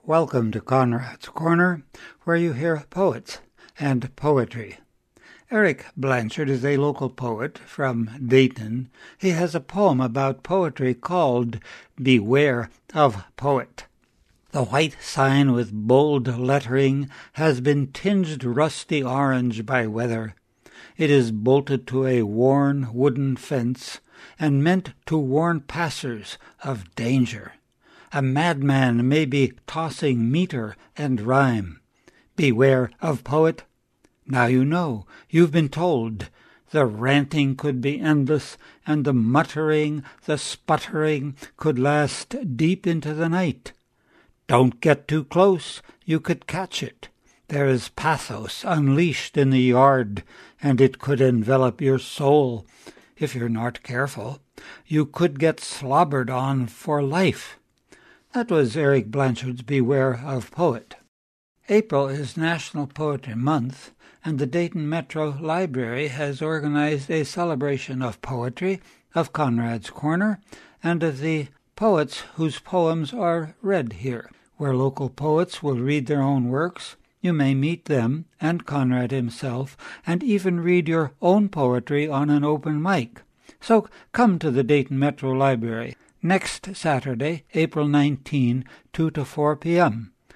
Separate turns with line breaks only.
Welcome to Conrad's Corner, where you hear poets and poetry. Eric Blanchard is a local poet from Dayton. He has a poem about poetry called Beware of Poet. The white sign with bold lettering has been tinged rusty orange by weather. It is bolted to a worn wooden fence and meant to warn passers of danger. A madman may be tossing meter and rhyme. Beware of poet. Now you know, you've been told. The ranting could be endless, and the muttering, the sputtering could last deep into the night. Don't get too close, you could catch it. There is pathos unleashed in the yard, and it could envelop your soul. If you're not careful, you could get slobbered on for life. That was Eric Blanchard's Beware of Poet. April is National Poetry Month, and the Dayton Metro Library has organized a celebration of poetry, of Conrad's Corner, and of the poets whose poems are read here. Where local poets will read their own works, you may meet them and Conrad himself, and even read your own poetry on an open mic. So come to the Dayton Metro Library next Saturday, April 19, 2 to 4 p.m.